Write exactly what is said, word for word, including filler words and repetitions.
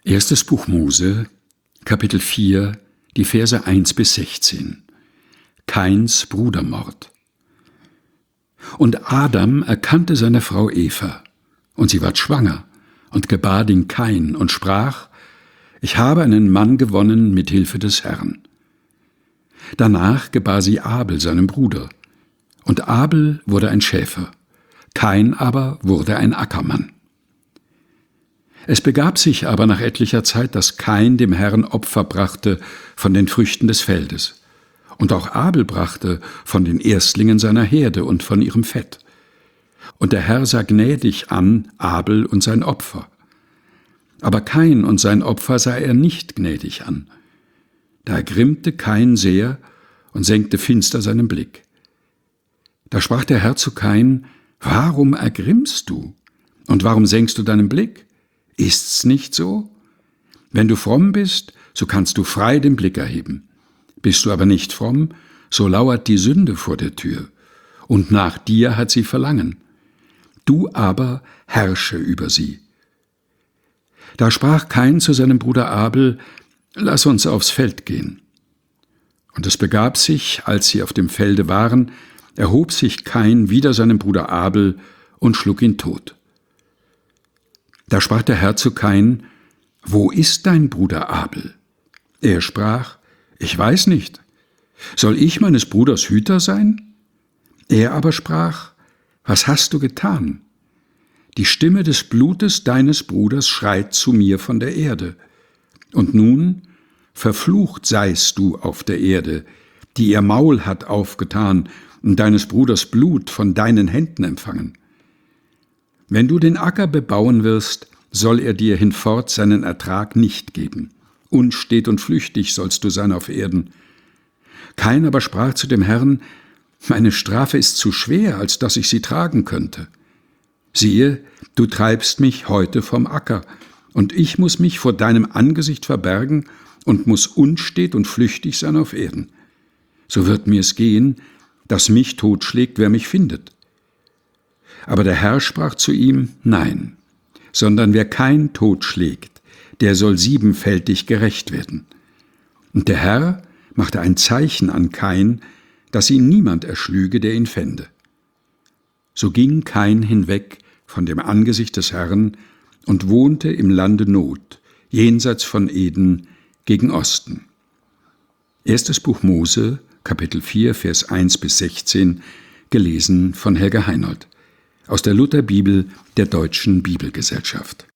Erstes Buch Mose, Kapitel vier, die Verse eins bis sechzehn. Kains Brudermord. Und Adam erkannte seine Frau Eva, und sie ward schwanger und gebar den Kain und sprach: Ich habe einen Mann gewonnen mit Hilfe des Herrn. Danach gebar sie Abel, seinem Bruder, und Abel wurde ein Schäfer, Kain aber wurde ein Ackermann. Es begab sich aber nach etlicher Zeit, dass Kain dem Herrn Opfer brachte von den Früchten des Feldes, und auch Abel brachte von den Erstlingen seiner Herde und von ihrem Fett. Und der Herr sah gnädig an Abel und sein Opfer. Aber Kain und sein Opfer sah er nicht gnädig an. Da ergrimmte Kain sehr und senkte finster seinen Blick. Da sprach der Herr zu Kain: Warum ergrimmst du? Und warum senkst du deinen Blick? Ist's nicht so? Wenn du fromm bist, so kannst du frei den Blick erheben. Bist du aber nicht fromm, so lauert die Sünde vor der Tür, und nach dir hat sie Verlangen. Du aber herrsche über sie. Da sprach Kain zu seinem Bruder Abel: Lass uns aufs Feld gehen. Und es begab sich, als sie auf dem Felde waren, erhob sich Kain wider seinen Bruder Abel und schlug ihn tot. Da sprach der Herr zu Kain: Wo ist dein Bruder Abel? Er sprach: Ich weiß nicht. Soll ich meines Bruders Hüter sein? Er aber sprach: Was hast du getan? Die Stimme des Blutes deines Bruders schreit zu mir von der Erde. Und nun, verflucht seist du auf der Erde, die ihr Maul hat aufgetan und deines Bruders Blut von deinen Händen empfangen. Wenn du den Acker bebauen wirst, soll er dir hinfort seinen Ertrag nicht geben. Unstet und flüchtig sollst du sein auf Erden. Kain aber sprach zu dem Herrn: Meine Strafe ist zu schwer, als dass ich sie tragen könnte. Siehe, du treibst mich heute vom Acker, und ich muss mich vor deinem Angesicht verbergen und muss unstet und flüchtig sein auf Erden. So wird mir es gehen, dass mich totschlägt, wer mich findet. Aber der Herr sprach zu ihm: Nein, sondern wer Kain totschlägt, der soll siebenfältig gerächt werden. Und der Herr machte ein Zeichen an Kain, dass ihn niemand erschlüge, der ihn fände. So ging Kain hinweg von dem Angesicht des Herrn und wohnte im Lande Not, jenseits von Eden, gegen Osten. Erstes Buch Mose, Kapitel vier, Vers eins bis sechzehn, gelesen von Helga Heinold, aus der Lutherbibel der Deutschen Bibelgesellschaft.